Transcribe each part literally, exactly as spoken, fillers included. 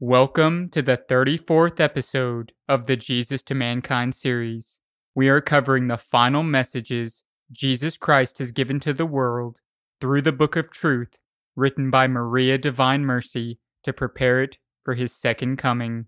Welcome to the thirty-fourth episode of the Jesus to Mankind series. We are covering the final messages Jesus Christ has given to the world through the Book of Truth, written by Maria Divine Mercy to prepare it for his second coming.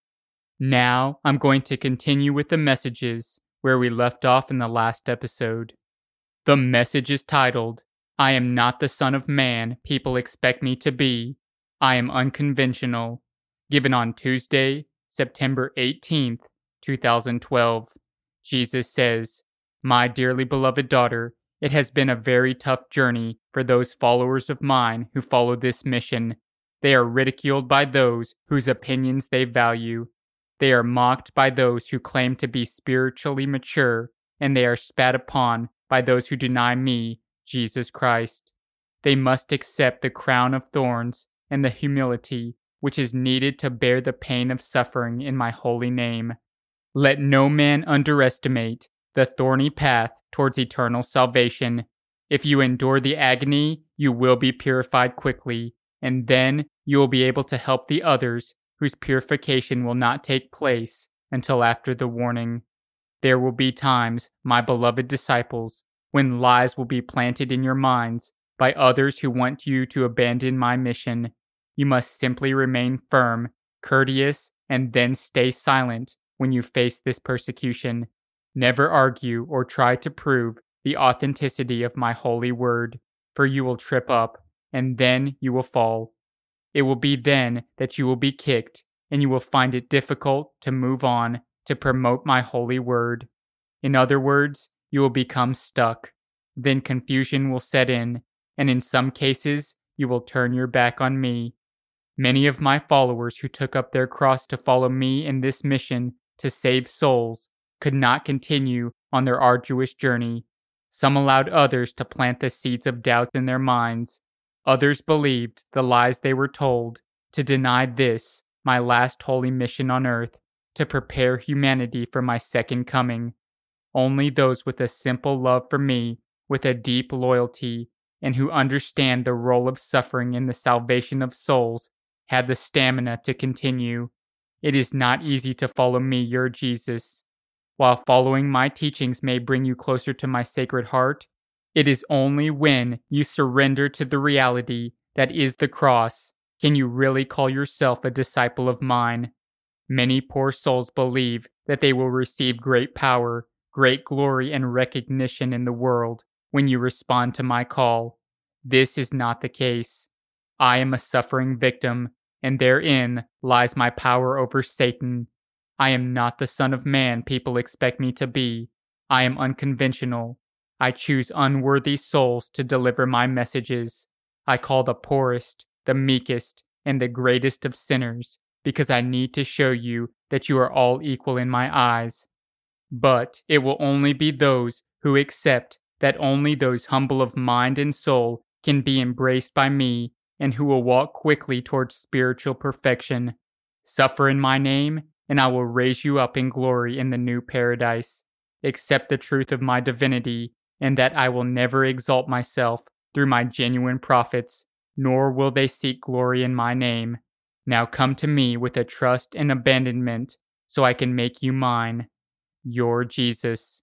Now I'm going to continue with the messages where we left off in the last episode. The message is titled, I am not the Son of Man people expect me to be. I am unconventional. Given on Tuesday, September eighteenth, twenty twelve. Jesus says, My dearly beloved daughter, it has been a very tough journey for those followers of mine who follow this mission. They are ridiculed by those whose opinions they value. They are mocked by those who claim to be spiritually mature, and they are spat upon by those who deny me, Jesus Christ. They must accept the crown of thorns and the humility which is needed to bear the pain of suffering in my holy name. Let no man underestimate the thorny path towards eternal salvation. If you endure the agony, you will be purified quickly, and then you will be able to help the others whose purification will not take place until after the warning. There will be times, my beloved disciples, when lies will be planted in your minds by others who want you to abandon my mission. You must simply remain firm, courteous, and then stay silent when you face this persecution. Never argue or try to prove the authenticity of my holy word, for you will trip up, and then you will fall. It will be then that you will be kicked, and you will find it difficult to move on to promote my holy word. In other words, you will become stuck. Then confusion will set in, and in some cases, you will turn your back on me. Many of my followers who took up their cross to follow me in this mission to save souls could not continue on their arduous journey. Some allowed others to plant the seeds of doubt in their minds. Others believed the lies they were told to deny this, my last holy mission on earth, to prepare humanity for my second coming. Only those with a simple love for me, with a deep loyalty, and who understand the role of suffering in the salvation of souls had the stamina to continue. It is not easy to follow me, your Jesus. While following my teachings may bring you closer to my sacred heart, it is only when you surrender to the reality that is the cross can you really call yourself a disciple of mine. Many poor souls believe that they will receive great power, great glory, and recognition in the world when you respond to my call. This is not the case. I am a suffering victim, and therein lies my power over Satan. I am not the Son of Man people expect me to be. I am unconventional. I choose unworthy souls to deliver my messages. I call the poorest, the meekest, and the greatest of sinners, because I need to show you that you are all equal in my eyes. But it will only be those who accept that only those humble of mind and soul can be embraced by me, and who will walk quickly towards spiritual perfection. Suffer in my name, and I will raise you up in glory in the new paradise. Accept the truth of my divinity, and that I will never exalt myself through my genuine prophets, nor will they seek glory in my name. Now come to me with a trust and abandonment, so I can make you mine. Your Jesus.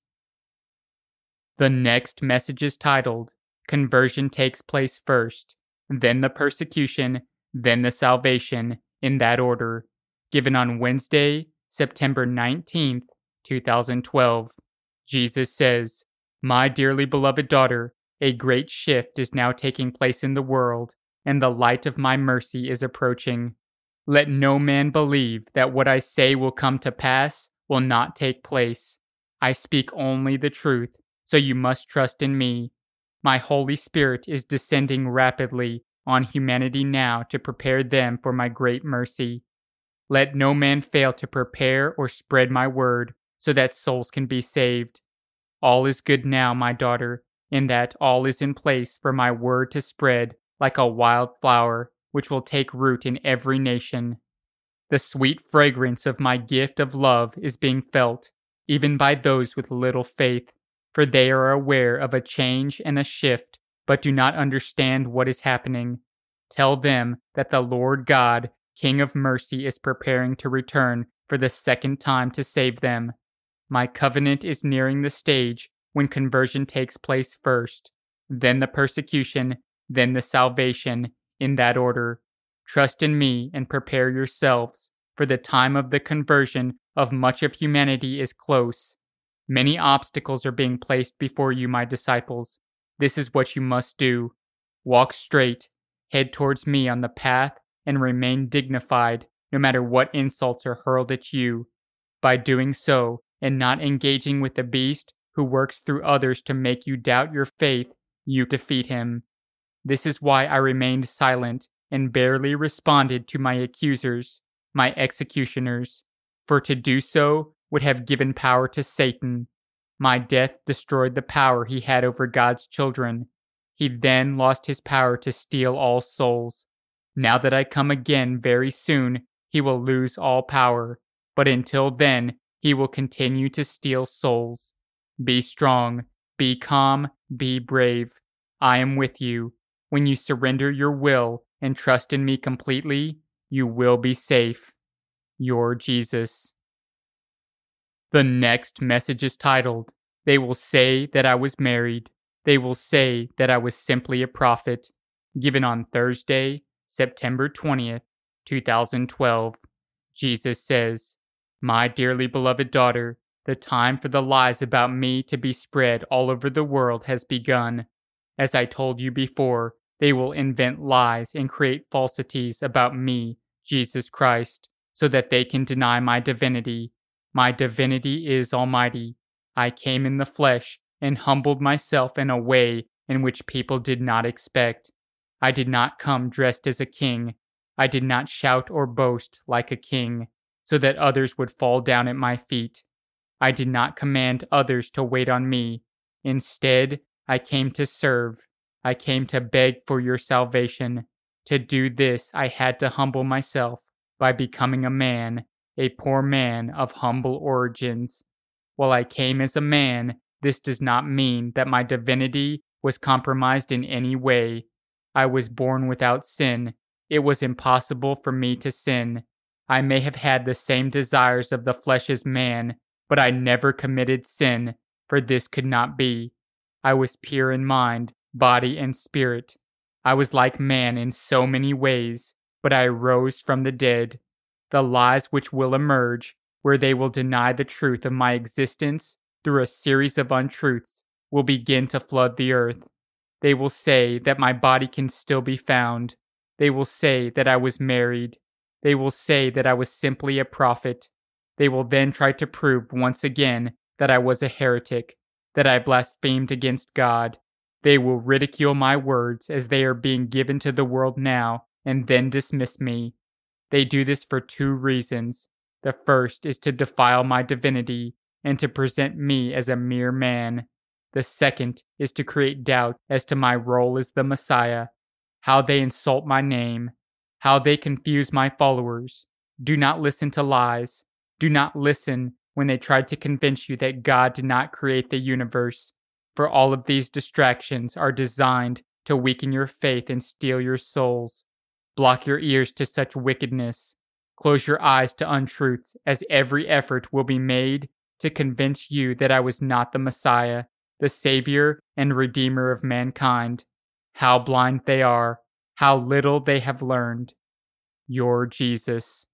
The next message is titled, Conversion Takes Place First, then the Persecution, then the Salvation, in that order. Given on Wednesday, September nineteenth, twenty twelve. Jesus says, My dearly beloved daughter, a great shift is now taking place in the world, and the light of my mercy is approaching. Let no man believe that what I say will come to pass will not take place. I speak only the truth, so you must trust in me. My Holy Spirit is descending rapidly on humanity now to prepare them for my great mercy. Let no man fail to prepare or spread my word so that souls can be saved. All is good now, my daughter, in that all is in place for my word to spread like a wild flower, which will take root in every nation. The sweet fragrance of my gift of love is being felt, even by those with little faith, for they are aware of a change and a shift, but do not understand what is happening. Tell them that the Lord God King of mercy is preparing to return for the second time to save them. My covenant is nearing the stage when conversion takes place first, then the persecution, then the salvation, in that order. Trust in me and prepare yourselves, for the time of the conversion of much of humanity is close. Many obstacles are being placed before you, my disciples. This is what you must do. Walk straight, head towards me on the path, and remain dignified, no matter what insults are hurled at you. By doing so, and not engaging with the beast who works through others to make you doubt your faith, you defeat him. This is why I remained silent and barely responded to my accusers, my executioners, for to do so would have given power to Satan. My death destroyed the power he had over God's children. He then lost his power to steal all souls. Now that I come again very soon, he will lose all power, but until then, he will continue to steal souls. Be strong, be calm, be brave. I am with you. When you surrender your will and trust in me completely, you will be safe. Your Jesus. The next message is titled, They Will Say That I Was Married. They will say that I was simply a prophet. Given on Thursday, September twentieth, two thousand twelve. Jesus says, My dearly beloved daughter, the time for the lies about me to be spread all over the world has begun. As I told you before, they will invent lies and create falsities about me, Jesus Christ, so that they can deny my divinity. My divinity is almighty. I came in the flesh and humbled myself in a way in which people did not expect. I did not come dressed as a king. I did not shout or boast like a king, so that others would fall down at my feet. I did not command others to wait on me. Instead, I came to serve. I came to beg for your salvation. To do this, I had to humble myself by becoming a man, a poor man of humble origins. While I came as a man, this does not mean that my divinity was compromised in any way. I was born without sin. It was impossible for me to sin. I may have had the same desires of the flesh as man, but I never committed sin, for this could not be. I was pure in mind, body, and spirit. I was like man in so many ways, but I rose from the dead. The lies which will emerge, where they will deny the truth of my existence through a series of untruths, will begin to flood the earth. They will say that my body can still be found. They will say that I was married. They will say that I was simply a prophet. They will then try to prove once again that I was a heretic, that I blasphemed against God. They will ridicule my words as they are being given to the world now, and then dismiss me. They do this for two reasons. The first is to defile my divinity and to present me as a mere man. The second is to create doubt as to my role as the Messiah. How they insult my name. How they confuse my followers. Do not listen to lies. Do not listen when they try to convince you that God did not create the universe. For all of these distractions are designed to weaken your faith and steal your souls. Block your ears to such wickedness. Close your eyes to untruths, as every effort will be made to convince you that I was not the Messiah, the Savior and Redeemer of mankind. How blind they are, how little they have learned. Your Jesus.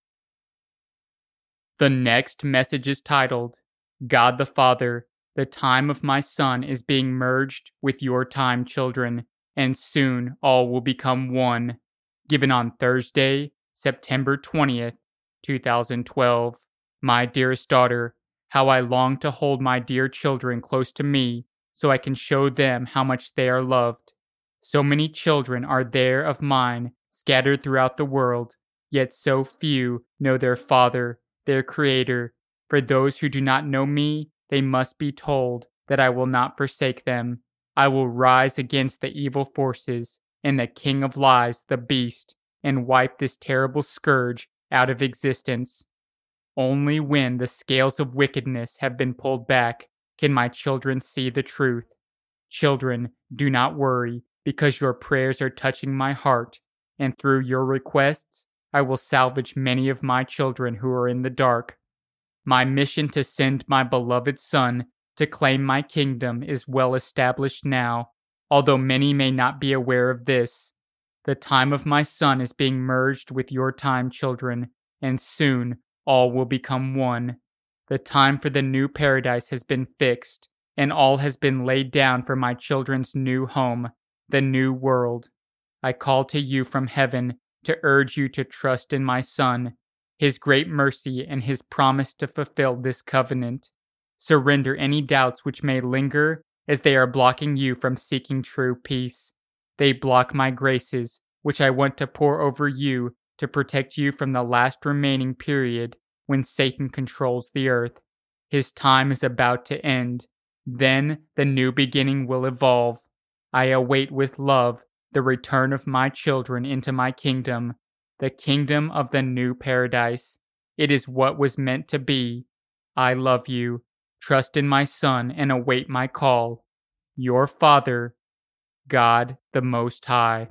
The next message is titled, God the Father, the time of my Son is being merged with your time, children, and soon all will become one. Given on Thursday, September twentieth, two thousand twelve. My dearest daughter, how I long to hold my dear children close to me so I can show them how much they are loved. So many children are there of mine scattered throughout the world, yet so few know their Father, their Creator. For those who do not know me, they must be told that I will not forsake them. I will rise against the evil forces and the king of lies, the beast, and wipe this terrible scourge out of existence. Only when the scales of wickedness have been pulled back can my children see the truth. Children, do not worry, because your prayers are touching my heart, and through your requests, I will salvage many of my children who are in the dark. My mission to send my beloved Son to claim my kingdom is well established now, although many may not be aware of this. The time of my Son is being merged with your time, children, and soon all will become one. The time for the new paradise has been fixed, and all has been laid down for my children's new home, the new world. I call to you from heaven to urge you to trust in my Son, His great mercy, and His promise to fulfill this covenant. Surrender any doubts which may linger, as they are blocking you from seeking true peace. They block my graces, which I want to pour over you to protect you from the last remaining period when Satan controls the earth. His time is about to end. Then the new beginning will evolve. I await with love the return of my children into my kingdom, the kingdom of the new paradise. It is what was meant to be. I love you. Trust in my Son and await my call. Your Father, God the Most High.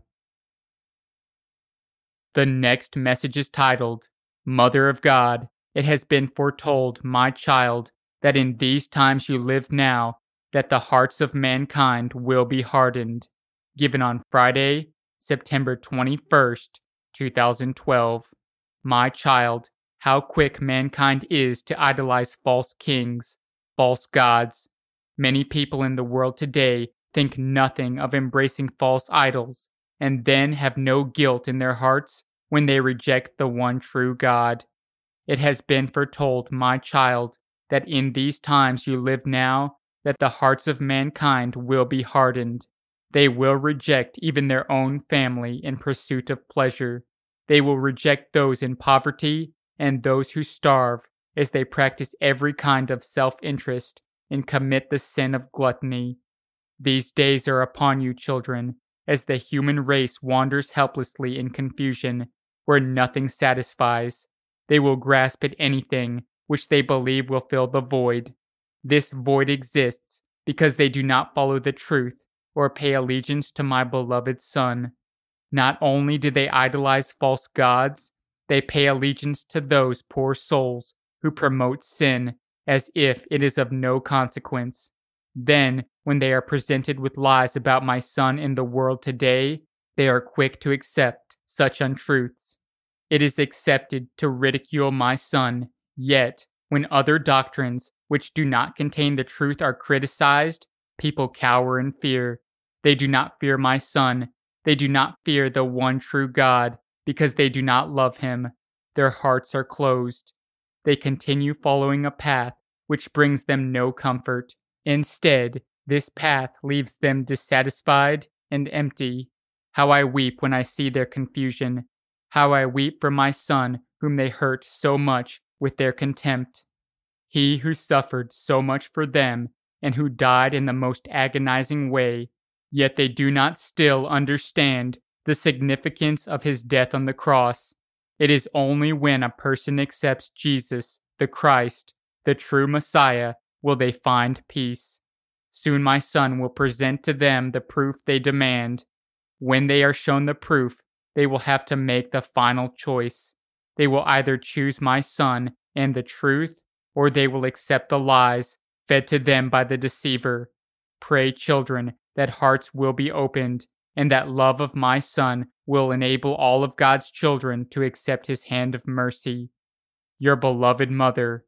The next message is titled, Mother of God. It has been foretold, my child, that in these times you live now, that the hearts of mankind will be hardened. Given on Friday, September twenty-first, two thousand twelve. My child, how quick mankind is to idolize false kings, false gods. Many people in the world today think nothing of embracing false idols, and then have no guilt in their hearts when they reject the one true God. It has been foretold, my child, that in these times you live now, that the hearts of mankind will be hardened. They will reject even their own family in pursuit of pleasure. They will reject those in poverty and those who starve, as they practice every kind of self-interest and commit the sin of gluttony. These days are upon you, children, as the human race wanders helplessly in confusion, where nothing satisfies. They will grasp at anything which they believe will fill the void. This void exists because they do not follow the truth or pay allegiance to my beloved Son. Not only do they idolize false gods, they pay allegiance to those poor souls who promote sin as if it is of no consequence. Then, when they are presented with lies about my Son in the world today, they are quick to accept such untruths. It is accepted to ridicule my Son, yet, when other doctrines which do not contain the truth are criticized, people cower in fear. They do not fear my Son. They do not fear the one true God, because they do not love Him. Their hearts are closed. They continue following a path which brings them no comfort. Instead, this path leaves them dissatisfied and empty. How I weep when I see their confusion. How I weep for my Son, whom they hurt so much with their contempt. He who suffered so much for them, and who died in the most agonizing way, yet they do not still understand the significance of his death on the cross. It is only when a person accepts Jesus, the Christ, the true Messiah, will they find peace. Soon my Son will present to them the proof they demand. When they are shown the proof, they will have to make the final choice. They will either choose my Son and the truth, or they will accept the lies fed to them by the deceiver. Pray, children, that hearts will be opened, and that love of my Son will enable all of God's children to accept His hand of mercy. Your beloved Mother,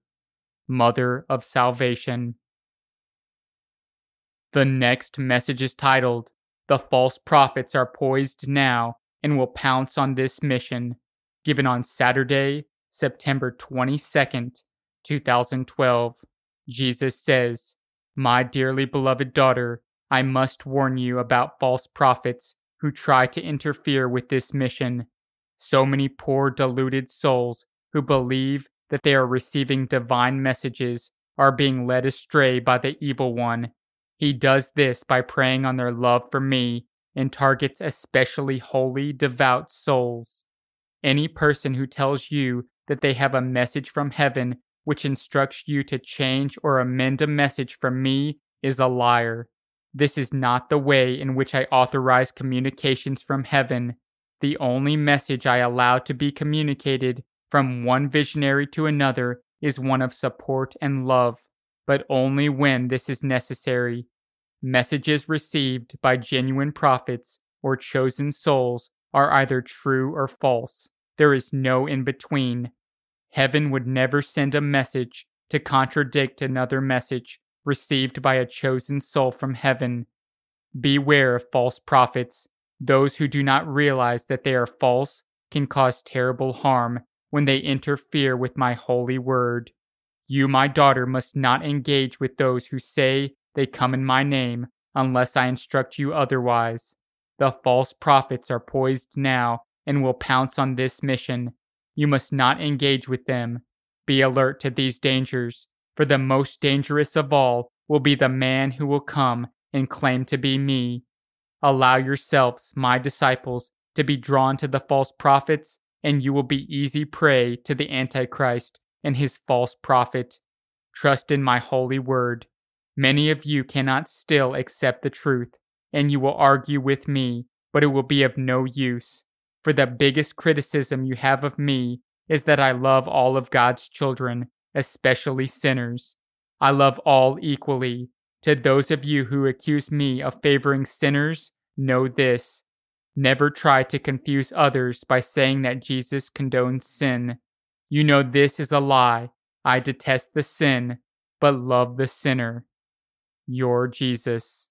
Mother of Salvation. The next message is titled, The False Prophets Are Poised Now and Will Pounce on This Mission, given on Saturday, September twenty-second, two thousand twelve. Jesus says, My dearly beloved daughter, I must warn you about false prophets who try to interfere with this mission. So many poor deluded souls who believe that they are receiving divine messages are being led astray by the evil one. He does this by preying on their love for me and targets especially holy, devout souls. Any person who tells you that they have a message from heaven which instructs you to change or amend a message from me is a liar. This is not the way in which I authorize communications from heaven. The only message I allow to be communicated from one visionary to another is one of support and love, but only when this is necessary. Messages received by genuine prophets or chosen souls are either true or false. There is no in between. Heaven would never send a message to contradict another message received by a chosen soul from heaven. Beware of false prophets. Those who do not realize that they are false can cause terrible harm when they interfere with my holy word. You, my daughter, must not engage with those who say they come in my name unless I instruct you otherwise. The false prophets are poised now and will pounce on this mission. You must not engage with them. Be alert to these dangers, for the most dangerous of all will be the man who will come and claim to be me. Allow yourselves, my disciples, to be drawn to the false prophets, and you will be easy prey to the Antichrist and his false prophet. Trust in my holy word. Many of you cannot still accept the truth, and you will argue with me, but it will be of no use. For the biggest criticism you have of me is that I love all of God's children, especially sinners. I love all equally. To those of you who accuse me of favoring sinners, know this. Never try to confuse others by saying that Jesus condones sin. You know this is a lie. I detest the sin, but love the sinner. Your Jesus.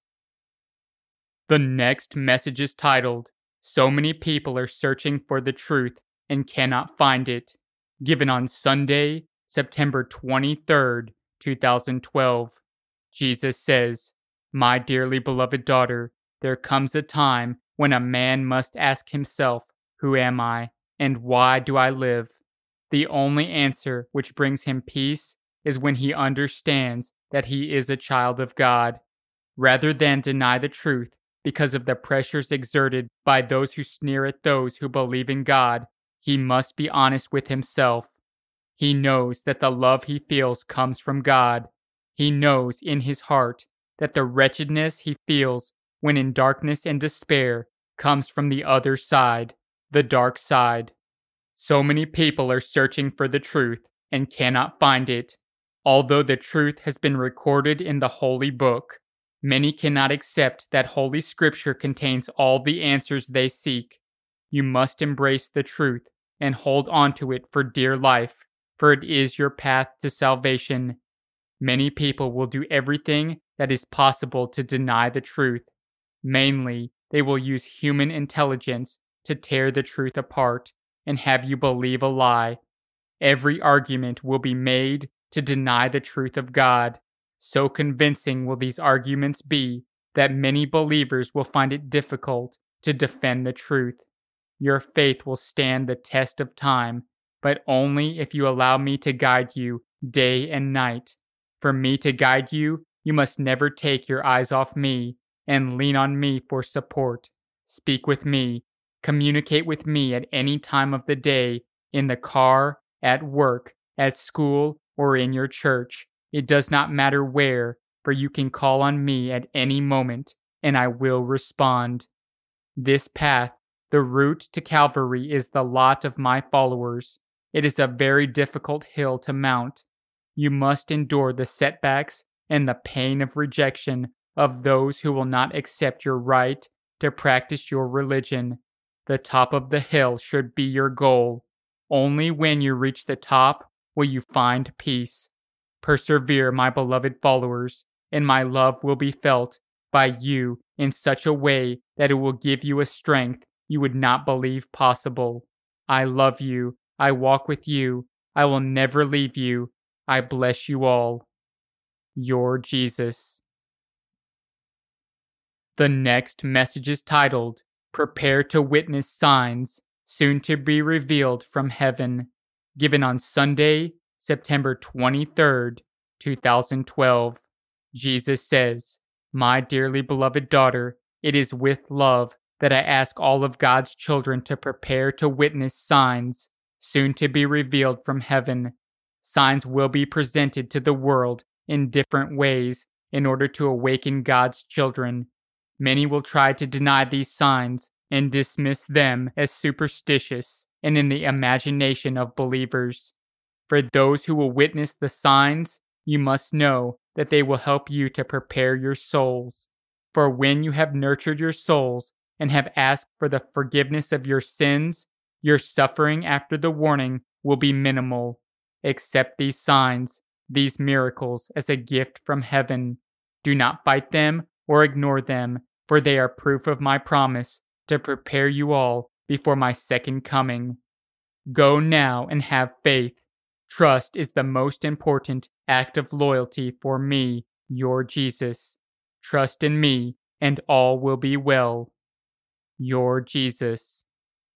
The next message is titled, So Many People Are Searching for the Truth and Cannot Find It, given on Sunday, September twenty-third, two thousand twelve. Jesus says, My dearly beloved daughter, there comes a time when a man must ask himself, Who am I, and why do I live? The only answer which brings him peace is when he understands that he is a child of God. Rather than deny the truth because of the pressures exerted by those who sneer at those who believe in God, he must be honest with himself. He knows that the love he feels comes from God. He knows in his heart that the wretchedness he feels when in darkness and despair comes from the other side, the dark side. So many people are searching for the truth and cannot find it. Although the truth has been recorded in the Holy Book, many cannot accept that Holy Scripture contains all the answers they seek. You must embrace the truth and hold on to it for dear life, for it is your path to salvation. Many people will do everything that is possible to deny the truth. Mainly, they will use human intelligence to tear the truth apart and have you believe a lie. Every argument will be made to deny the truth of God. So convincing will these arguments be that many believers will find it difficult to defend the truth. Your faith will stand the test of time, but only if you allow me to guide you day and night. For me to guide you, you must never take your eyes off me and lean on me for support. Speak with me, communicate with me at any time of the day, in the car, at work, at school, or in your church. It does not matter where, for you can call on me at any moment, and I will respond. This path, the route to Calvary, is the lot of my followers. It is a very difficult hill to mount. You must endure the setbacks and the pain of rejection of those who will not accept your right to practice your religion. The top of the hill should be your goal. Only when you reach the top will you find peace. Persevere, my beloved followers, and my love will be felt by you in such a way that it will give you a strength you would not believe possible. I love you. I walk with you. I will never leave you. I bless you all. Your Jesus. The next message is titled, Prepare to Witness Signs, Soon to be Revealed from Heaven, given on Sunday, September twenty-third, two thousand twelve. Jesus says, My dearly beloved daughter, it is with love that I ask all of God's children to prepare to witness signs, soon to be revealed from heaven. Signs will be presented to the world in different ways in order to awaken God's children. Many will try to deny these signs and dismiss them as superstitious and in the imagination of believers. For those who will witness the signs, you must know that they will help you to prepare your souls. For when you have nurtured your souls and have asked for the forgiveness of your sins, your suffering after the warning will be minimal. Accept these signs, these miracles, as a gift from heaven. Do not fight them or ignore them, for they are proof of my promise to prepare you all before my second coming. Go now and have faith. Trust is the most important act of loyalty for me, your Jesus. Trust in me, and all will be well. Your Jesus.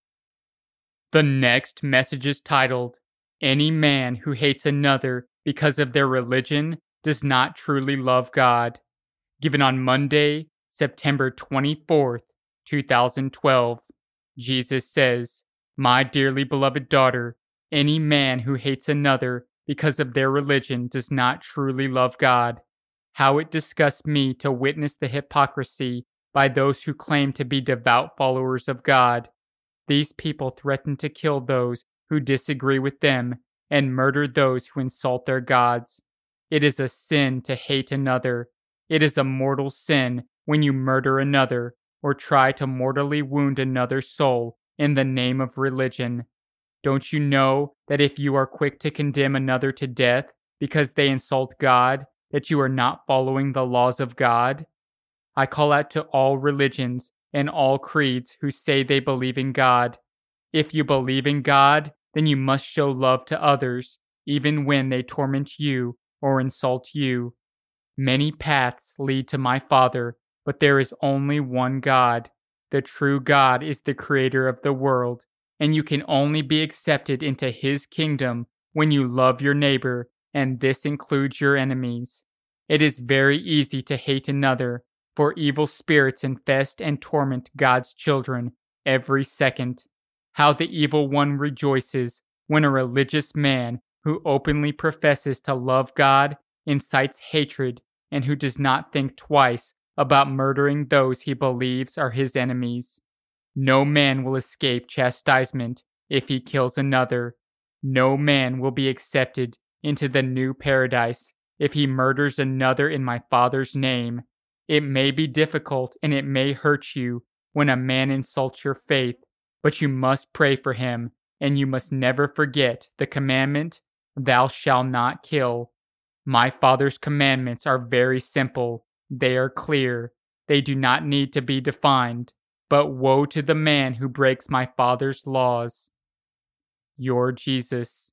The next message is titled, Any Man Who Hates Another Because of Their Religion Does Not Truly Love God. Given on Monday, September twenty-fourth, two thousand twelve. Jesus says, My dearly beloved daughter, any man who hates another because of their religion does not truly love God. How it disgusts me to witness the hypocrisy by those who claim to be devout followers of God. These people threaten to kill those who disagree with them and murder those who insult their gods. It is a sin to hate another. It is a mortal sin when you murder another or try to mortally wound another's soul in the name of religion. Don't you know that if you are quick to condemn another to death because they insult God, that you are not following the laws of God? I call out to all religions and all creeds who say they believe in God. If you believe in God, then you must show love to others, even when they torment you or insult you. Many paths lead to my Father, but there is only one God. The true God is the creator of the world, and you can only be accepted into his kingdom when you love your neighbor, and this includes your enemies. It is very easy to hate another, for evil spirits infest and torment God's children every second. How the evil one rejoices when a religious man who openly professes to love God incites hatred and who does not think twice about murdering those he believes are his enemies. No man will escape chastisement if he kills another. No man will be accepted into the new paradise if he murders another in my Father's name. It may be difficult and it may hurt you when a man insults your faith, but you must pray for him, and you must never forget the commandment, Thou shalt not kill. My Father's commandments are very simple. They are clear. They do not need to be defined. But woe to the man who breaks my Father's laws. Your Jesus.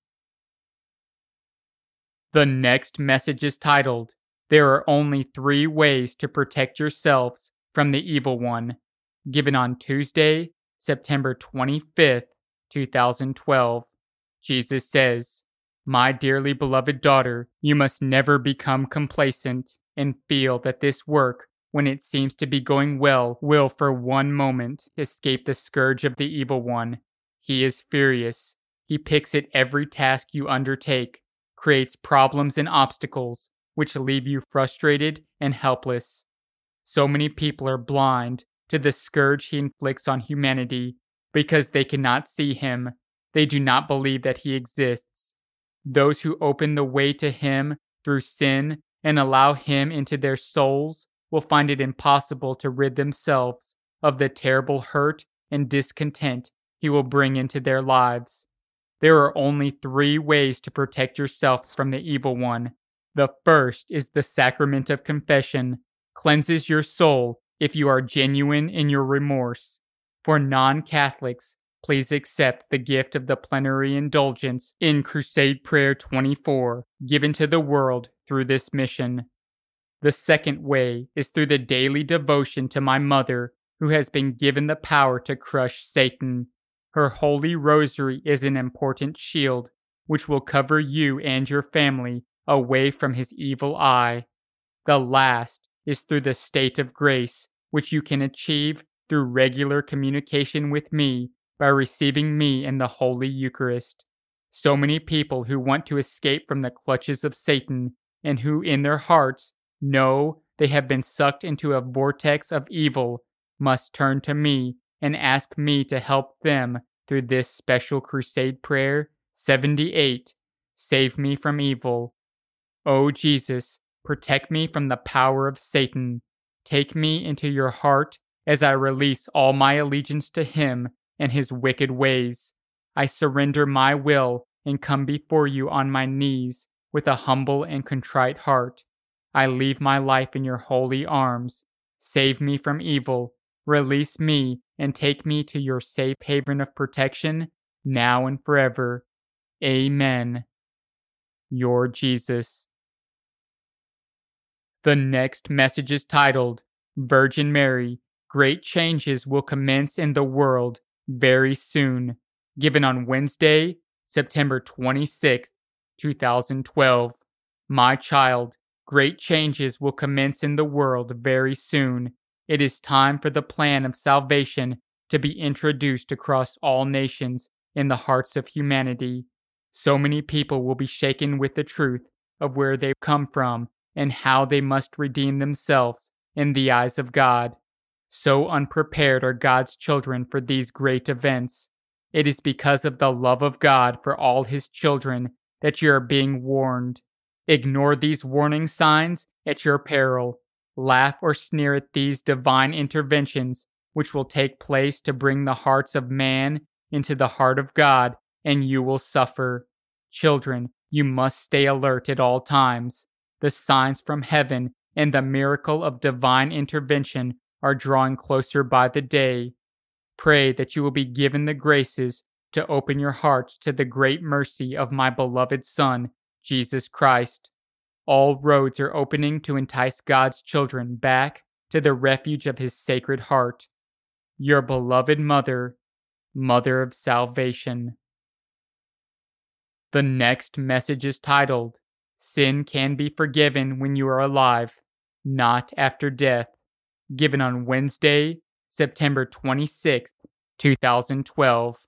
The next message is titled, There are only three ways to protect yourselves from the evil one. Given on Tuesday, September twenty-fifth, two thousand twelve. Jesus says, My dearly beloved daughter, you must never become complacent and feel that this work, when it seems to be going well, will for one moment escape the scourge of the evil one. He is furious. He picks at every task you undertake, creates problems and obstacles, which leave you frustrated and helpless. So many people are blind to the scourge he inflicts on humanity because they cannot see him. They do not believe that he exists. Those who open the way to him through sin and allow him into their souls will find it impossible to rid themselves of the terrible hurt and discontent he will bring into their lives. There are only three ways to protect yourselves from the evil one. The first is the sacrament of confession, cleanses your soul if you are genuine in your remorse. For non-Catholics, please accept the gift of the plenary indulgence in Crusade Prayer twenty-four, given to the world through this mission. The second way is through the daily devotion to my mother, who has been given the power to crush Satan. Her holy rosary is an important shield, which will cover you and your family away from his evil eye. The last is through the state of grace, which you can achieve through regular communication with me by receiving me in the Holy Eucharist. So many people who want to escape from the clutches of Satan and who in their hearts know they have been sucked into a vortex of evil must turn to me and ask me to help them through this special crusade prayer seventy-eight. Save me from evil. O Jesus, protect me from the power of Satan. Take me into your heart as I release all my allegiance to him and his wicked ways. I surrender my will and come before you on my knees with a humble and contrite heart. I leave my life in your holy arms. Save me from evil. Release me and take me to your safe haven of protection, now and forever. Amen. Your Jesus. The next message is titled, Virgin Mary, Great Changes Will Commence in the World Very Soon, given on Wednesday, September twenty-sixth, two thousand twelve. My child, great changes will commence in the world very soon. It is time for the plan of salvation to be introduced across all nations in the hearts of humanity. So many people will be shaken with the truth of where they come from and how they must redeem themselves in the eyes of God. So unprepared are God's children for these great events. It is because of the love of God for all his children that you are being warned. Ignore these warning signs at your peril. Laugh or sneer at these divine interventions which will take place to bring the hearts of man into the heart of God, and you will suffer. Children, you must stay alert at all times. The signs from heaven and the miracle of divine intervention are drawing closer by the day. Pray that you will be given the graces to open your hearts to the great mercy of my beloved Son, Jesus Christ. All roads are opening to entice God's children back to the refuge of his sacred heart. Your beloved Mother, Mother of Salvation. The next message is titled, Sin Can Be Forgiven When You Are Alive, Not After Death, given on Wednesday, September twenty-sixth, two thousand twelve.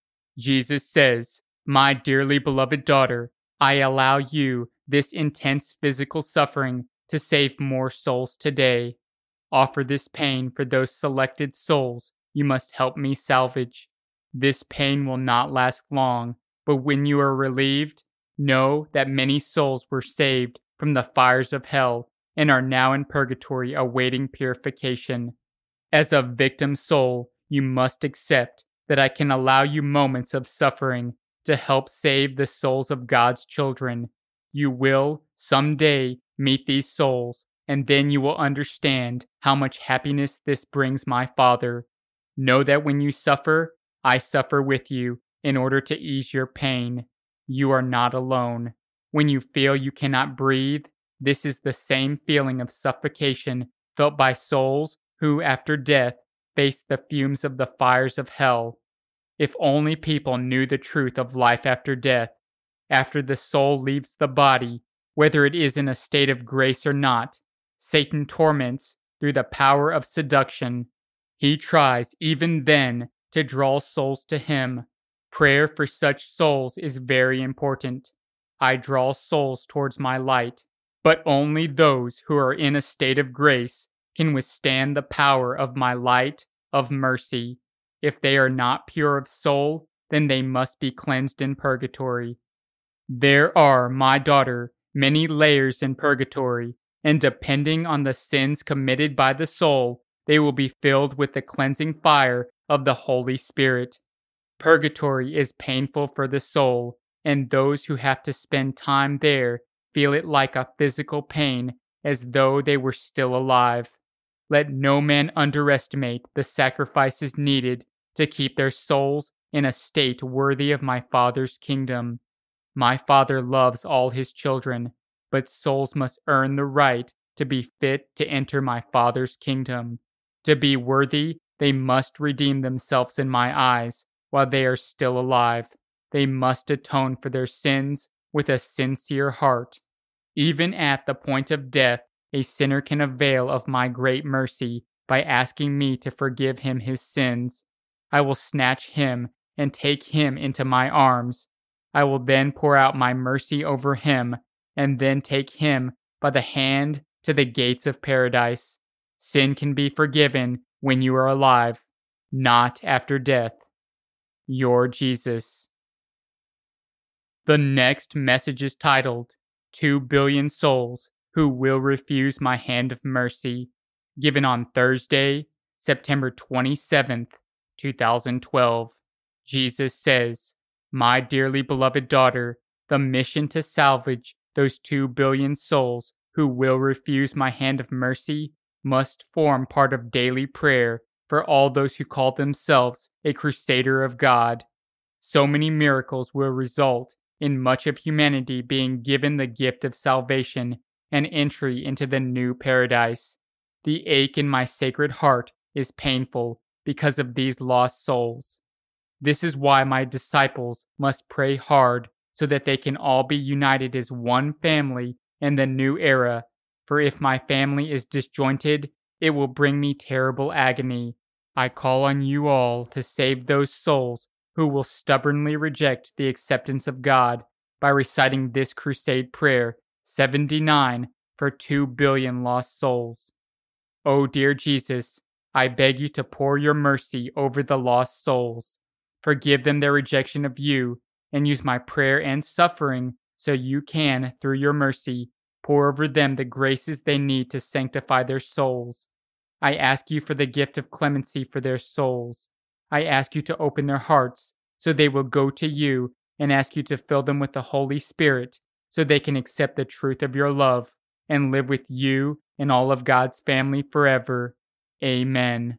Jesus says, My dearly beloved daughter, I allow you this intense physical suffering to save more souls today. Offer this pain for those selected souls you must help me salvage. This pain will not last long, but when you are relieved, know that many souls were saved from the fires of hell and are now in purgatory awaiting purification. As a victim soul, you must accept that I can allow you moments of suffering to help save the souls of God's children. You will, someday, meet these souls, and then you will understand how much happiness this brings my Father. Know that when you suffer, I suffer with you in order to ease your pain. You are not alone. When you feel you cannot breathe, this is the same feeling of suffocation felt by souls who, after death, face the fumes of the fires of hell. If only people knew the truth of life after death. After the soul leaves the body, whether it is in a state of grace or not, Satan torments through the power of seduction. He tries, even then, to draw souls to him. Prayer for such souls is very important. I draw souls towards my light, but only those who are in a state of grace can withstand the power of my light of mercy. If they are not pure of soul, then they must be cleansed in purgatory. There are, my daughter, many layers in purgatory, and depending on the sins committed by the soul, they will be filled with the cleansing fire of the Holy Spirit. Purgatory is painful for the soul, and those who have to spend time there feel it like a physical pain as though they were still alive. Let no man underestimate the sacrifices needed to keep their souls in a state worthy of my Father's kingdom. My Father loves all his children, but souls must earn the right to be fit to enter my Father's kingdom. To be worthy, they must redeem themselves in my eyes while they are still alive. They must atone for their sins with a sincere heart. Even at the point of death, a sinner can avail of my great mercy by asking me to forgive him his sins. I will snatch him and take him into my arms. I will then pour out my mercy over him, and then take him by the hand to the gates of paradise. Sin can be forgiven when you are alive. not after death. Your Jesus. The next message is titled, Two Billion Souls Who Will Refuse My Hand of Mercy, given on Thursday, September twenty-seventh, two thousand twelve. Jesus says, My dearly beloved daughter, the mission to salvage those two billion souls who will refuse my hand of mercy must form part of daily prayer for all those who call themselves a crusader of God. So many miracles will result in much of humanity being given the gift of salvation and entry into the new paradise. The ache in my sacred heart is painful because of these lost souls. This is why my disciples must pray hard so that they can all be united as one family in the new era. For if my family is disjointed, it will bring me terrible agony. I call on you all to save those souls who will stubbornly reject the acceptance of God by reciting this crusade prayer seventy-nine for two billion lost souls. Oh dear Jesus, I beg you to pour your mercy over the lost souls. Forgive them their rejection of you, and use my prayer and suffering so you can, through your mercy, pour over them the graces they need to sanctify their souls. I ask you for the gift of clemency for their souls. I ask you to open their hearts so they will go to you, and ask you to fill them with the Holy Spirit so they can accept the truth of your love and live with you and all of God's family forever. Amen.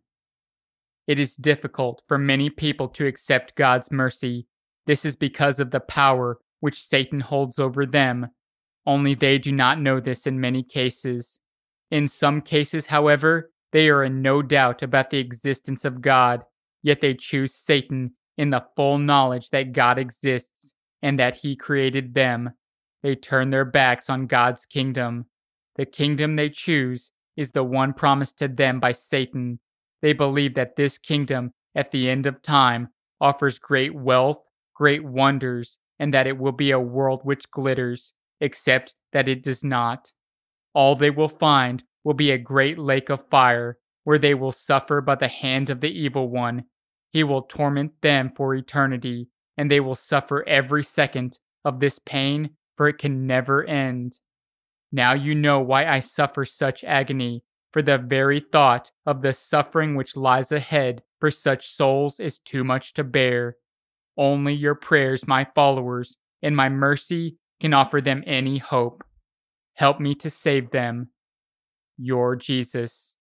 It is difficult for many people to accept God's mercy. This is because of the power which Satan holds over them. Only they do not know this in many cases. In some cases, however, they are in no doubt about the existence of God, yet they choose Satan in the full knowledge that God exists and that he created them. They turn their backs on God's kingdom. The kingdom they choose is the one promised to them by Satan. They believe that this kingdom, at the end of time, offers great wealth, great wonders, and that it will be a world which glitters, except that it does not. All they will find will be a great lake of fire, where they will suffer by the hand of the evil one. He will torment them for eternity, and they will suffer every second of this pain, for it can never end. Now you know why I suffer such agony, for the very thought of the suffering which lies ahead for such souls is too much to bear. Only your prayers, my followers, and my mercy can offer them any hope. Help me to save them. Your Jesus.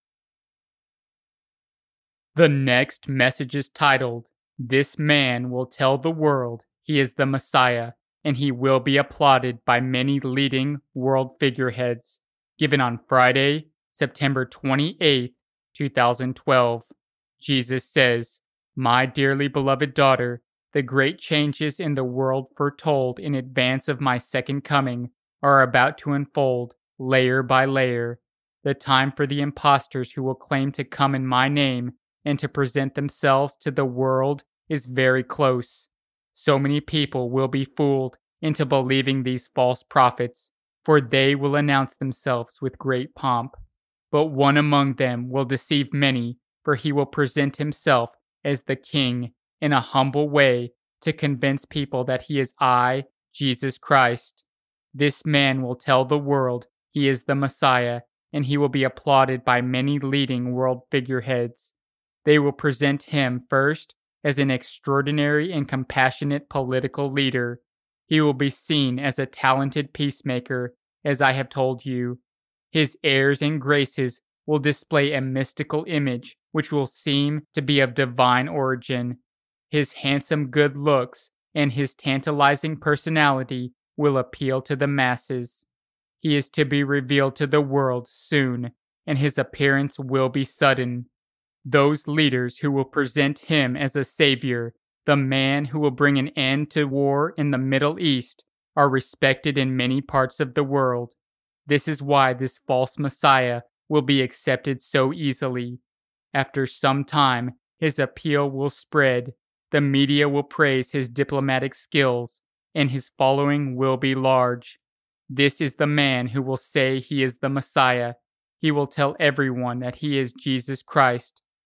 The next message is titled, This Man Will Tell the World He is the Messiah, and He Will Be Applauded by Many Leading World Figureheads, given on Friday, September twenty-eighth, two thousand twelve. Jesus says, My dearly beloved daughter, the great changes in the world foretold in advance of my second coming are about to unfold layer by layer. The time for the impostors who will claim to come in my name and to present themselves to the world is very close. So many people will be fooled into believing these false prophets, for they will announce themselves with great pomp. But one among them will deceive many, for he will present himself as the King in a humble way to convince people that he is I, Jesus Christ. This man will tell the world he is the Messiah, and he will be applauded by many leading world figureheads. They will present him first as an extraordinary and compassionate political leader. He will be seen as a talented peacemaker, as I have told you. His airs and graces will display a mystical image which will seem to be of divine origin. His handsome good looks and his tantalizing personality will appeal to the masses. He is to be revealed to the world soon, and his appearance will be sudden. Those leaders who will present him as a savior, the man who will bring an end to war in the Middle East, are respected in many parts of the world. This is why this false Messiah will be accepted so easily. After some time, his appeal will spread. The media will praise his diplomatic skills, and his following will be large. This is the man who will say he is the Messiah. He will tell everyone that he is Jesus Christ,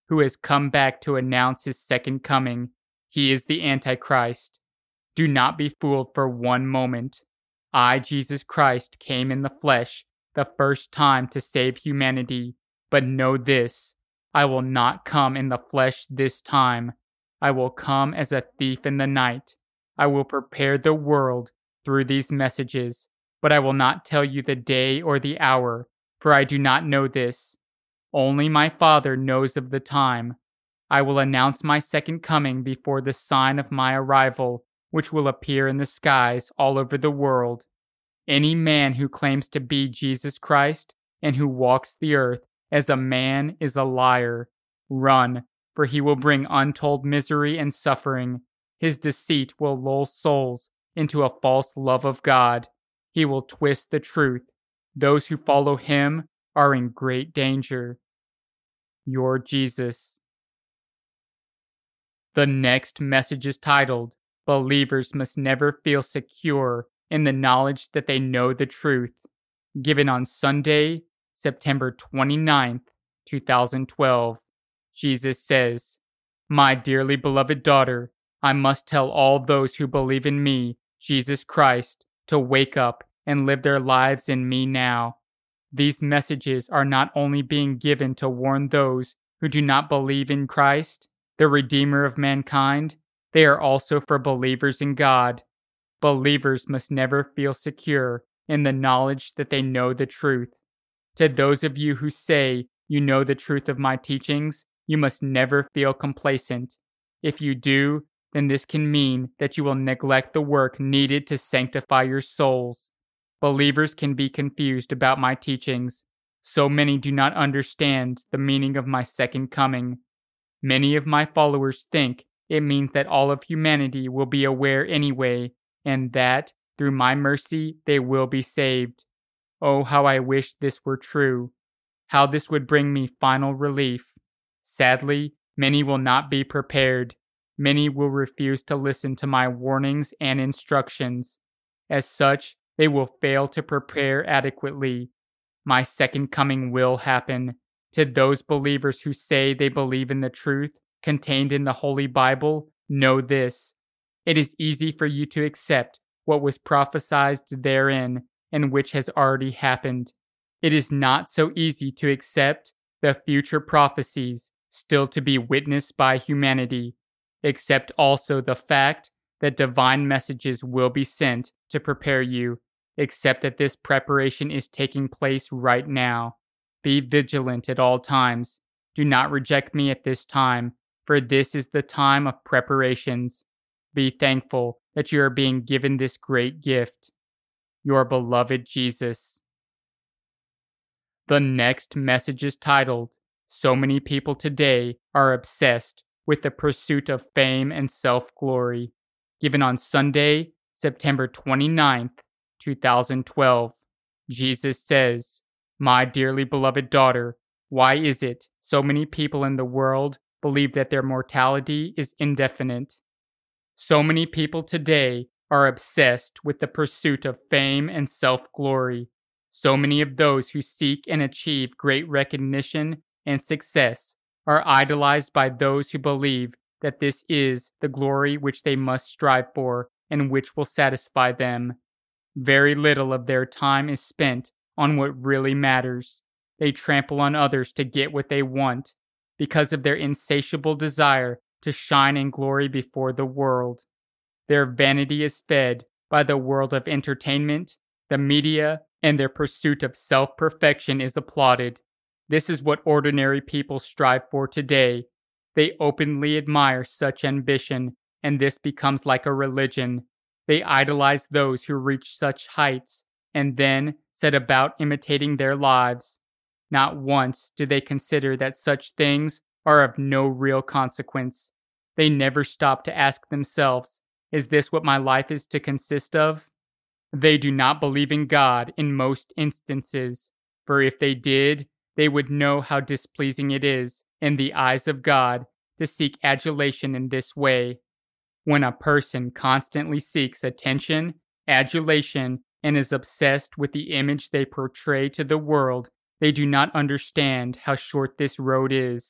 who has come back to announce his second coming. He is the Antichrist. Do not be fooled for one moment. I, Jesus Christ, came in the flesh the first time to save humanity. But know this, I will not come in the flesh this time. I will come as a thief in the night. I will prepare the world through these messages, but I will not tell you the day or the hour, for I do not know this. Only my Father knows of the time. I will announce my second coming before the sign of my arrival, which will appear in the skies all over the world. Any man who claims to be Jesus Christ and who walks the earth as a man is a liar. Run, for he will bring untold misery and suffering. His deceit will lull souls into a false love of God. He will twist the truth. Those who follow him are in great danger. Your Jesus. The next message is titled, Believers Must Never Feel Secure in the Knowledge That They Know the Truth, given on Sunday, September twenty-ninth, two thousand twelve. Jesus says, My dearly beloved daughter, I must tell all those who believe in me, Jesus Christ, to wake up and live their lives in me now. These messages are not only being given to warn those who do not believe in Christ, the Redeemer of mankind, they are also for believers in God. Believers must never feel secure in the knowledge that they know the truth. To those of you who say you know the truth of my teachings, you must never feel complacent. If you do, then this can mean that you will neglect the work needed to sanctify your souls. Believers can be confused about my teachings. So many do not understand the meaning of my second coming. Many of my followers think it means that all of humanity will be aware anyway, and that, through my mercy, they will be saved. Oh, how I wish this were true. How this would bring me final relief. Sadly, many will not be prepared. Many will refuse to listen to my warnings and instructions. As such, they will fail to prepare adequately. My second coming will happen. To those believers who say they believe in the truth contained in the Holy Bible, know this. It is easy for you to accept what was prophesied therein and which has already happened. It is not so easy to accept the future prophecies still to be witnessed by humanity. Accept also the fact that divine messages will be sent to prepare you. Accept that this preparation is taking place right now. Be vigilant at all times. Do not reject me at this time, for this is the time of preparations. Be thankful that you are being given this great gift. Your beloved Jesus. The next message is titled, So Many People Today Are Obsessed with the Pursuit of Fame and Self-Glory, given on Sunday, September twenty-ninth, two thousand twelve. Jesus says, My dearly beloved daughter, why is it so many people in the world believe that their mortality is indefinite? So many people today are obsessed with the pursuit of fame and self-glory. So many of those who seek and achieve great recognition and success are idolized by those who believe that this is the glory which they must strive for and which will satisfy them. Very little of their time is spent on what really matters. They trample on others to get what they want because of their insatiable desire to shine in glory before the world. Their vanity is fed by the world of entertainment, the media, and their pursuit of self-perfection is applauded. This is what ordinary people strive for today. They openly admire such ambition, and this becomes like a religion. They idolize those who reach such heights, and then set about imitating their lives. Not once do they consider that such things are of no real consequence. They never stop to ask themselves, is this what my life is to consist of? They do not believe in God in most instances, for if they did, they would know how displeasing it is in the eyes of God to seek adulation in this way. When a person constantly seeks attention, adulation, and is obsessed with the image they portray to the world, they do not understand how short this road is.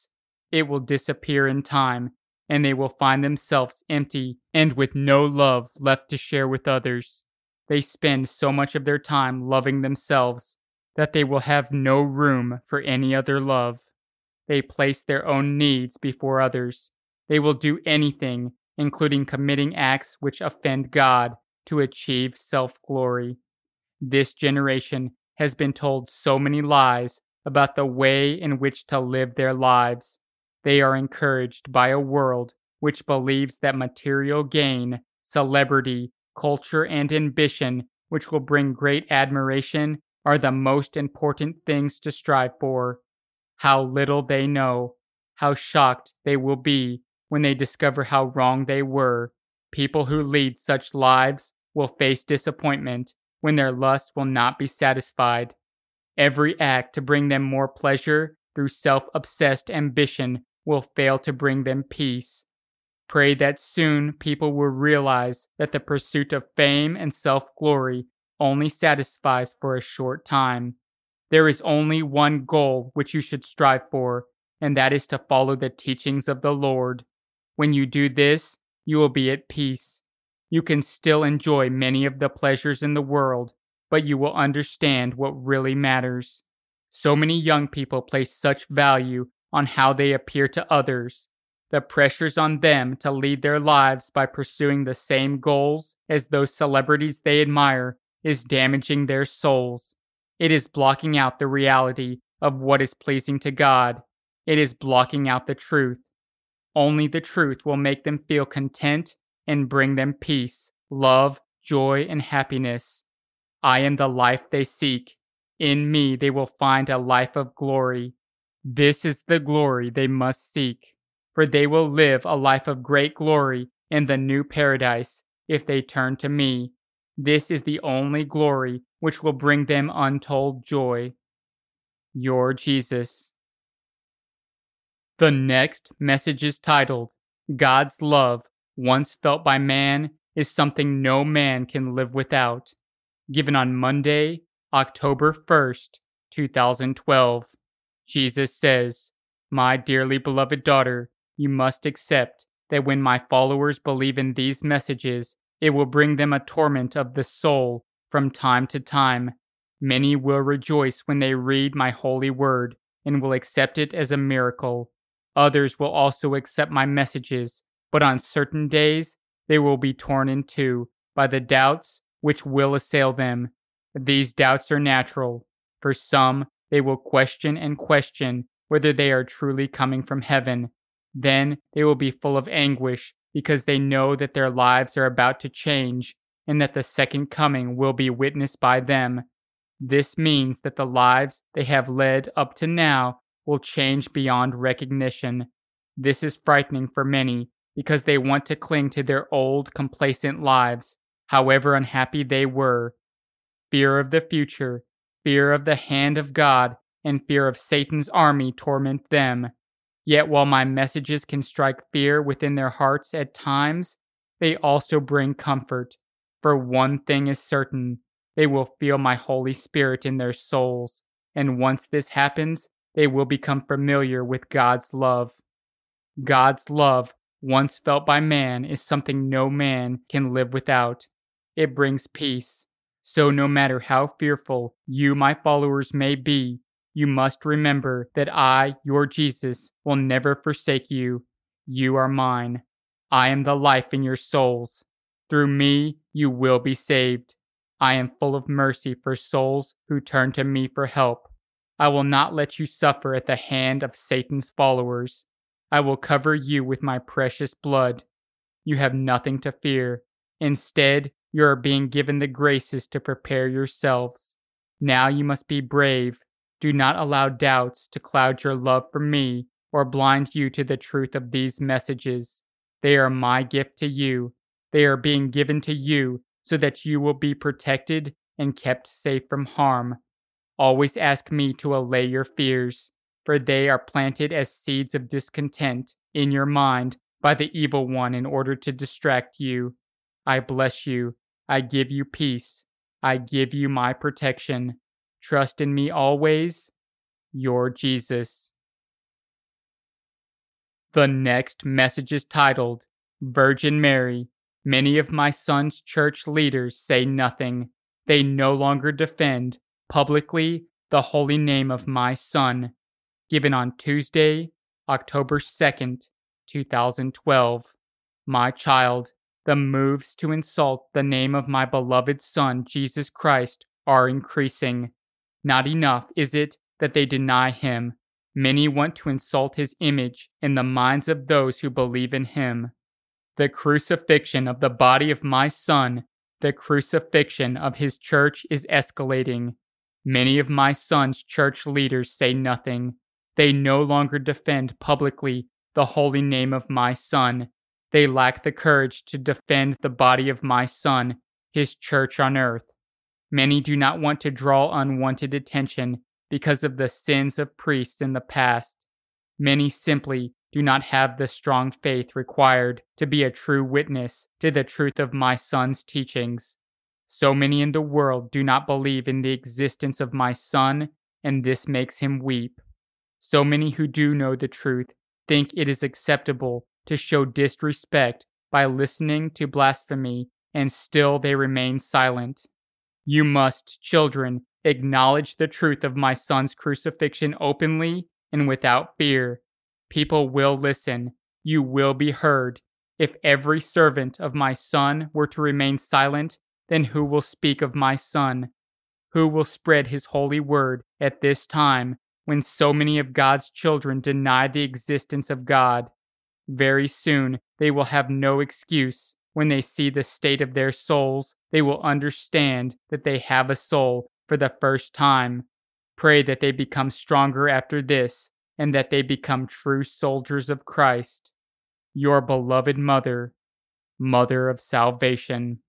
it will disappear in time, and they will find themselves empty and with no love left to share with others. They spend so much of their time loving themselves that they will have no room for any other love. They place their own needs before others. They will do anything, including committing acts which offend God, to achieve self-glory. This generation has been told so many lies about the way in which to live their lives. They are encouraged by a world which believes that material gain, celebrity, culture, and ambition, which will bring great admiration, are the most important things to strive for. How little they know, how shocked they will be when they discover how wrong they were. People who lead such lives will face disappointment when their lusts will not be satisfied. Every act to bring them more pleasure through self-obsessed ambition will fail to bring them peace. Pray that soon people will realize that the pursuit of fame and self-glory only satisfies for a short time. There is only one goal which you should strive for, and that is to follow the teachings of the Lord. When you do this, you will be at peace. You can still enjoy many of the pleasures in the world, but you will understand what really matters. So many young people place such value on how they appear to others. The pressures on them to lead their lives by pursuing the same goals as those celebrities they admire is damaging their souls. It is blocking out the reality of what is pleasing to God. It is blocking out the truth. Only the truth will make them feel content and bring them peace, love, joy, and happiness. I am the life they seek. In me they will find a life of glory. This is the glory they must seek, for they will live a life of great glory in the new paradise if they turn to me. This is the only glory which will bring them untold joy. Your Jesus. The next message is titled, God's Love, Once Felt by Man, is Something No Man Can Live Without. Given on Monday, October first, two thousand twelve. Jesus says, My dearly beloved daughter, you must accept that when my followers believe in these messages, it will bring them a torment of the soul from time to time. Many will rejoice when they read my holy word and will accept it as a miracle. Others will also accept my messages, but on certain days they will be torn in two by the doubts which will assail them. These doubts are natural. For some, they will question and question whether they are truly coming from heaven. Then they will be full of anguish because they know that their lives are about to change and that the second coming will be witnessed by them. This means that the lives they have led up to now will change beyond recognition. This is frightening for many because they want to cling to their old, complacent lives, however unhappy they were. Fear of the future, fear of the hand of God, and fear of Satan's army torment them. Yet while my messages can strike fear within their hearts at times, they also bring comfort. For one thing is certain, they will feel my Holy Spirit in their souls, and once this happens, they will become familiar with God's love. God's love, once felt by man, is something no man can live without. It brings peace. So no matter how fearful you, my followers, may be, you must remember that I, your Jesus, will never forsake you. You are mine. I am the life in your souls. Through me, you will be saved. I am full of mercy for souls who turn to me for help. I will not let you suffer at the hand of Satan's followers. I will cover you with my precious blood. You have nothing to fear. Instead, you are being given the graces to prepare yourselves. Now you must be brave. Do not allow doubts to cloud your love for me or blind you to the truth of these messages. They are my gift to you. They are being given to you so that you will be protected and kept safe from harm. Always ask me to allay your fears, for they are planted as seeds of discontent in your mind by the evil one in order to distract you. I bless you. I give you peace. I give you my protection. Trust in me always. Your Jesus. The next message is titled, Virgin Mary. Many of my son's church leaders say nothing. They no longer defend, publicly, the holy name of my son. Given on Tuesday, October second, two thousand twelve. My child, the moves to insult the name of my beloved Son, Jesus Christ, are increasing. Not enough, is it, that they deny him? Many want to insult his image in the minds of those who believe in him. The crucifixion of the body of my Son, the crucifixion of his church is escalating. Many of my son's church leaders say nothing. They no longer defend publicly the holy name of my Son. They lack the courage to defend the body of my Son, his church on earth. Many do not want to draw unwanted attention because of the sins of priests in the past. Many simply do not have the strong faith required to be a true witness to the truth of my Son's teachings. So many in the world do not believe in the existence of my Son, and this makes him weep. So many who do know the truth think it is acceptable to show disrespect by listening to blasphemy, and still they remain silent. You must, children, acknowledge the truth of my Son's crucifixion openly and without fear. People will listen. You will be heard. If every servant of my Son were to remain silent, then who will speak of my Son? Who will spread his holy word at this time when so many of God's children deny the existence of God? Very soon they will have no excuse. When they see the state of their souls, they will understand that they have a soul for the first time. Pray that they become stronger after this, and that they become true soldiers of Christ. Your beloved Mother, Mother of Salvation.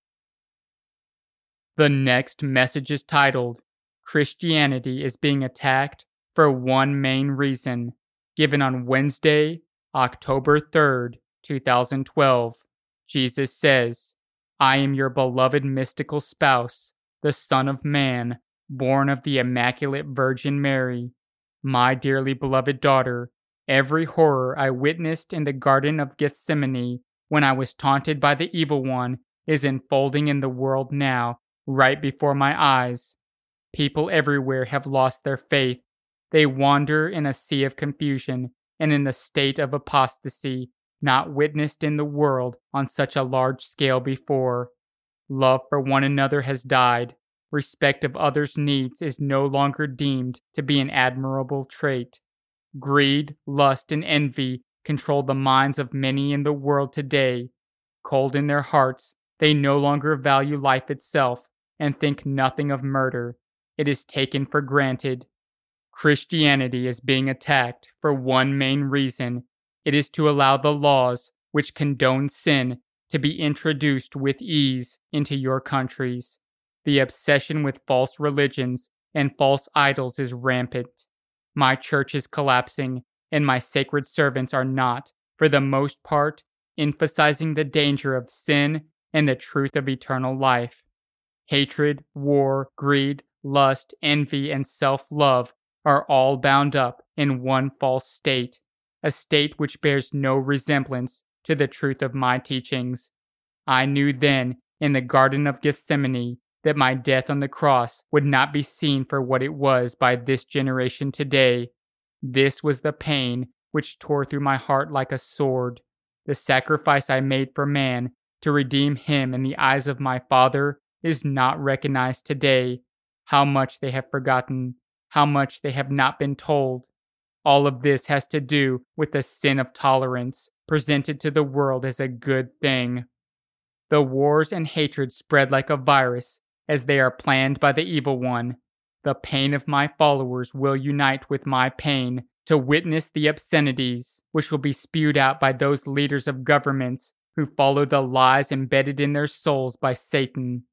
The next message is titled, Christianity is being attacked for one main reason, given on Wednesday, October third, two thousand twelve. Jesus says, I am your beloved mystical spouse, the Son of Man, born of the Immaculate Virgin Mary. My dearly beloved daughter, every horror I witnessed in the Garden of Gethsemane when I was taunted by the evil one is unfolding in the world now, right before my eyes. People everywhere have lost their faith. They wander in a sea of confusion and in a state of apostasy not witnessed in the world on such a large scale before. Love for one another has died. Respect of others' needs is no longer deemed to be an admirable trait. Greed, lust, and envy control the minds of many in the world today. Cold in their hearts, they no longer value life itself and think nothing of murder. It is taken for granted. Christianity is being attacked for one main reason. It is to allow the laws which condone sin to be introduced with ease into your countries. The obsession with false religions and false idols is rampant. My church is collapsing, and my sacred servants are not, for the most part, emphasizing the danger of sin and the truth of eternal life. Hatred, war, greed, lust, envy, and self-love are all bound up in one false state, a state which bears no resemblance to the truth of my teachings. I knew then, in the Garden of Gethsemane, that my death on the cross would not be seen for what it was by this generation today. This was the pain which tore through my heart like a sword. The sacrifice I made for man to redeem him in the eyes of my Father is not recognized today. How much they have forgotten, how much they have not been told. All of this has to do with the sin of tolerance, presented to the world as a good thing. The wars and hatred spread like a virus as they are planned by the evil one. The pain of my followers will unite with my pain to witness the obscenities which will be spewed out by those leaders of governments who follow the lies embedded in their souls by Satan.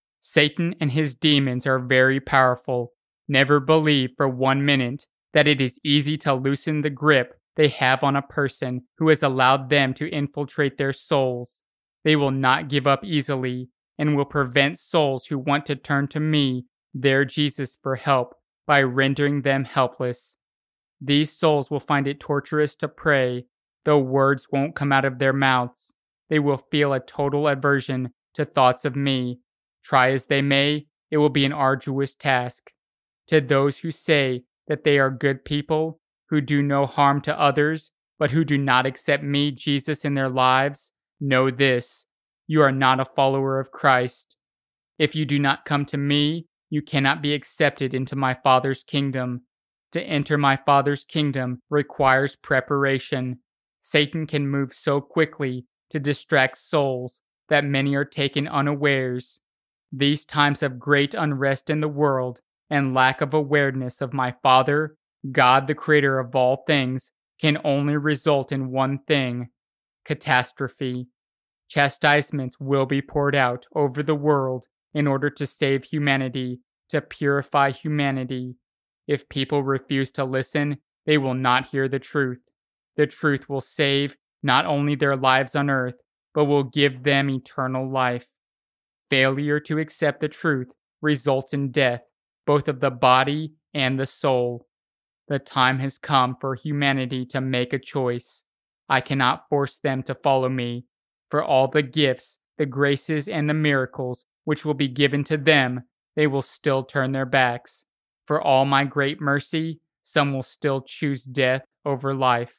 Satan and his demons are very powerful. Never believe for one minute that it is easy to loosen the grip they have on a person who has allowed them to infiltrate their souls. They will not give up easily and will prevent souls who want to turn to me, their Jesus, for help by rendering them helpless. These souls will find it torturous to pray, though words won't come out of their mouths. They will feel a total aversion to thoughts of me. Try as they may, it will be an arduous task. To those who say that they are good people, who do no harm to others, but who do not accept me, Jesus, in their lives, know this: you are not a follower of Christ. If you do not come to me, you cannot be accepted into my Father's kingdom. To enter my Father's kingdom requires preparation. Satan can move so quickly to distract souls that many are taken unawares. These times of great unrest in the world and lack of awareness of my Father, God the Creator of all things, can only result in one thing: catastrophe. Chastisements will be poured out over the world in order to save humanity, to purify humanity. If people refuse to listen, they will not hear the truth. The truth will save not only their lives on earth, but will give them eternal life. Failure to accept the truth results in death, both of the body and the soul. The time has come for humanity to make a choice. I cannot force them to follow me. For all the gifts, the graces, and the miracles which will be given to them, they will still turn their backs. For all my great mercy, some will still choose death over life.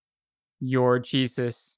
Your Jesus.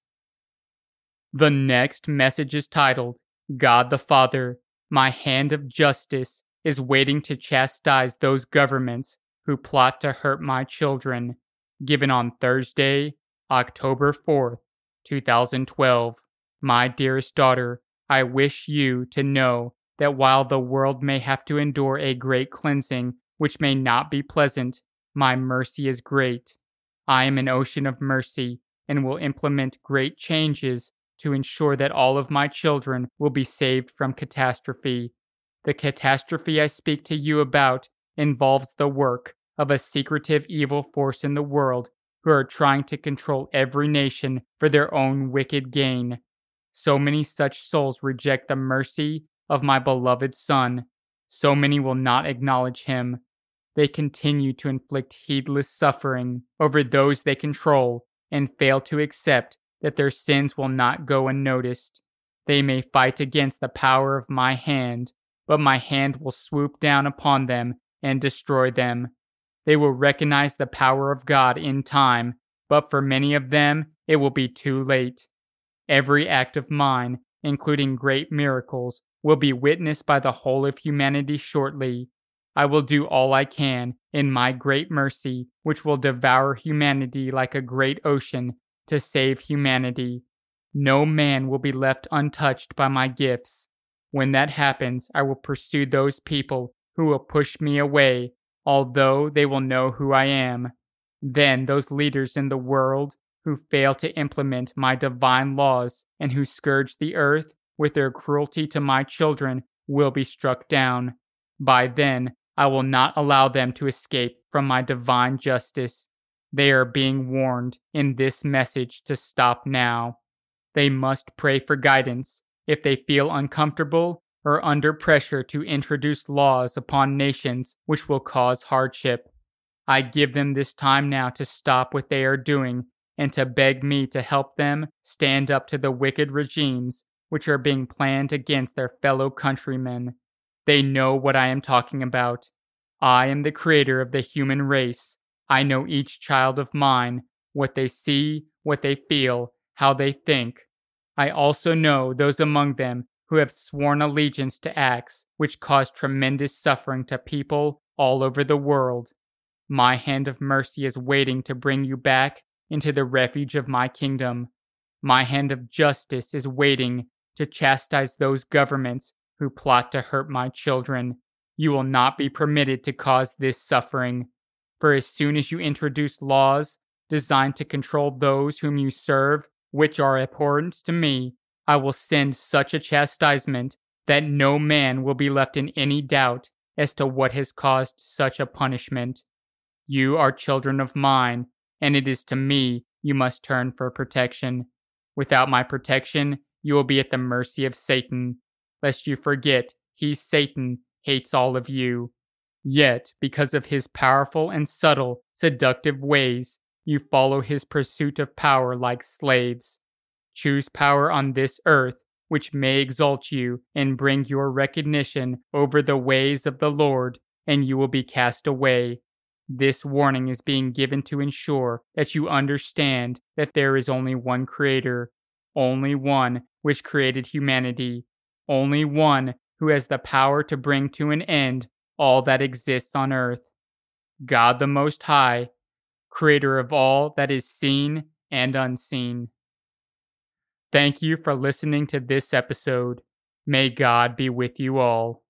The next message is titled, God the Father, my hand of justice is waiting to chastise those governments who plot to hurt my children. Given on Thursday, October fourth, two thousand twelve. My dearest daughter, I wish you to know that while the world may have to endure a great cleansing, which may not be pleasant, my mercy is great. I am an ocean of mercy and will implement great changes to ensure that all of my children will be saved from catastrophe. The catastrophe I speak to you about involves the work of a secretive evil force in the world who are trying to control every nation for their own wicked gain. So many such souls reject the mercy of my beloved Son. So many will not acknowledge him. They continue to inflict heedless suffering over those they control and fail to accept that their sins will not go unnoticed. They may fight against the power of my hand, but my hand will swoop down upon them and destroy them. They will recognize the power of God in time, but for many of them, it will be too late. Every act of mine, including great miracles, will be witnessed by the whole of humanity shortly. I will do all I can in my great mercy, which will devour humanity like a great ocean, to save humanity. No man will be left untouched by my gifts. When that happens, I will pursue those people who will push me away, although they will know who I am. Then those leaders in the world who fail to implement my divine laws and who scourge the earth with their cruelty to my children will be struck down. By then, I will not allow them to escape from my divine justice. They are being warned in this message to stop now. They must pray for guidance if they feel uncomfortable or under pressure to introduce laws upon nations which will cause hardship. I give them this time now to stop what they are doing and to beg me to help them stand up to the wicked regimes which are being planned against their fellow countrymen. They know what I am talking about. I am the creator of the human race. I know each child of mine, what they see, what they feel, how they think. I also know those among them who have sworn allegiance to acts which cause tremendous suffering to people all over the world. My hand of mercy is waiting to bring you back into the refuge of my kingdom. My hand of justice is waiting to chastise those governments who plot to hurt my children. You will not be permitted to cause this suffering. For as soon as you introduce laws designed to control those whom you serve, which are abhorrent to me, I will send such a chastisement that no man will be left in any doubt as to what has caused such a punishment. You are children of mine, and it is to me you must turn for protection. Without my protection, you will be at the mercy of Satan. Lest you forget, he, Satan, hates all of you. Yet, because of his powerful and subtle, seductive ways, you follow his pursuit of power like slaves. Choose power on this earth, which may exalt you and bring your recognition over the ways of the Lord, and you will be cast away. This warning is being given to ensure that you understand that there is only one Creator, only one which created humanity, only one who has the power to bring to an end all that exists on earth. God the Most High, creator of all that is seen and unseen. Thank you for listening to this episode. May God be with you all.